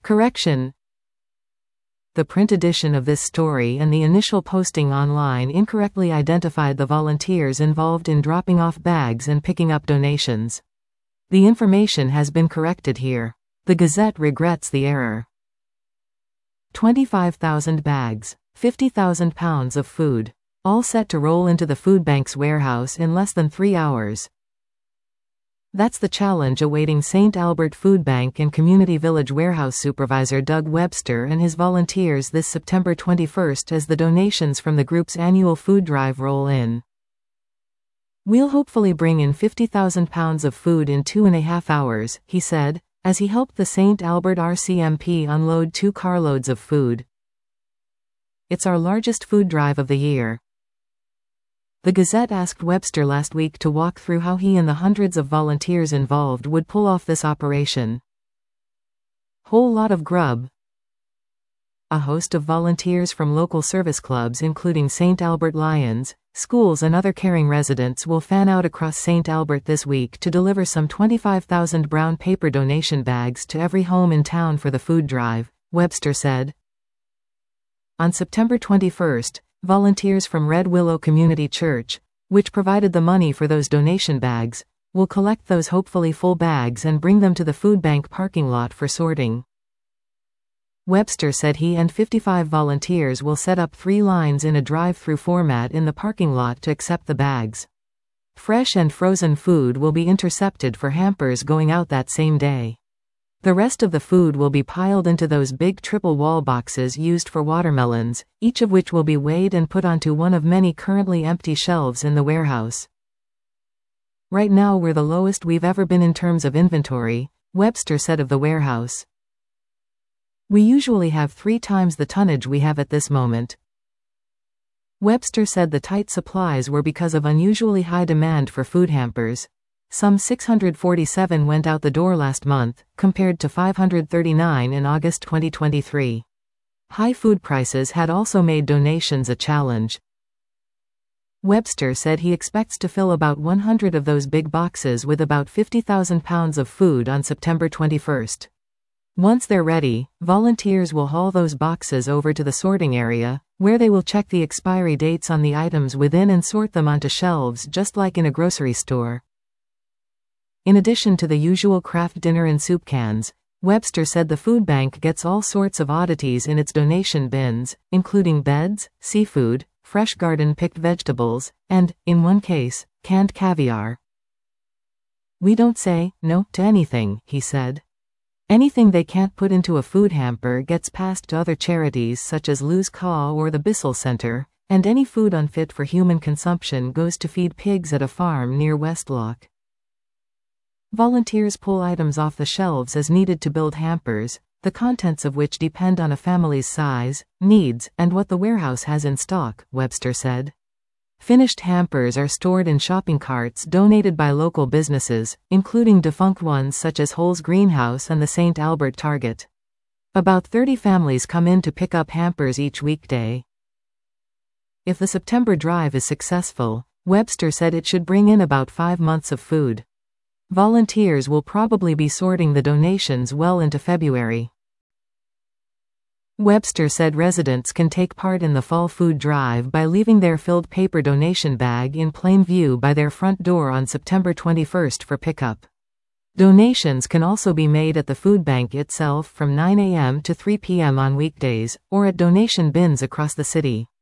Correction. The print edition of this story and the initial posting online incorrectly identified the volunteers involved in dropping off bags and picking up donations. The information has been corrected here. The Gazette regrets the error. 25,000 bags, 50,000 pounds of food, all set to roll into the food bank's warehouse in less than 3 hours. That's the challenge awaiting St. Albert Food Bank and Community Village Warehouse Supervisor Doug Webster and his volunteers this September 21st as the donations from the group's annual food drive roll in. "We'll hopefully bring in 50,000 pounds of food in 2.5 hours, he said, as he helped the St. Albert RCMP unload 2 carloads of food. "It's our largest food drive of the year." The Gazette asked Webster last week to walk through how he and the hundreds of volunteers involved would pull off this operation. Whole lot of grub. A host of volunteers from local service clubs including St. Albert Lions, schools and other caring residents will fan out across St. Albert this week to deliver some 25,000 brown paper donation bags to every home in town for the food drive, Webster said. On September 21st, volunteers from Red Willow Community Church, which provided the money for those donation bags, will collect those hopefully full bags and bring them to the food bank parking lot for sorting. Webster said he and 55 volunteers will set up 3 lines in a drive-through format in the parking lot to accept the bags. Fresh and frozen food will be intercepted for hampers going out that same day. The rest of the food will be piled into those big triple wall boxes used for watermelons, each of which will be weighed and put onto one of many currently empty shelves in the warehouse. "Right now we're the lowest we've ever been in terms of inventory," Webster said of the warehouse. "We usually have 3 times the tonnage we have at this moment." Webster said the tight supplies were because of unusually high demand for food hampers. Some 647 went out the door last month, compared to 539 in August 2023. High food prices had also made donations a challenge. Webster said he expects to fill about 100 of those big boxes with about 50,000 pounds of food on September 21st. Once they're ready, volunteers will haul those boxes over to the sorting area, where they will check the expiry dates on the items within and sort them onto shelves just like in a grocery store. In addition to the usual Kraft Dinner and soup cans, Webster said the food bank gets all sorts of oddities in its donation bins, including beds, seafood, fresh garden-picked vegetables, and, in one case, canned caviar. "We don't say no to anything," he said. "Anything they can't put into a food hamper gets passed to other charities such as Luz Caw or the Bissell Center, and any food unfit for human consumption goes to feed pigs at a farm near Westlock." Volunteers pull items off the shelves as needed to build hampers, the contents of which depend on a family's size, needs, and what the warehouse has in stock, Webster said. Finished hampers are stored in shopping carts donated by local businesses, including defunct ones such as Hole's Greenhouse and the St. Albert Target. About 30 families come in to pick up hampers each weekday. If the September drive is successful, Webster said it should bring in about 5 months of food. Volunteers will probably be sorting the donations well into February. Webster said residents can take part in the fall food drive by leaving their filled paper donation bag in plain view by their front door on September 21st for pickup. Donations can also be made at the food bank itself from 9 a.m. to 3 p.m. on weekdays, or at donation bins across the city.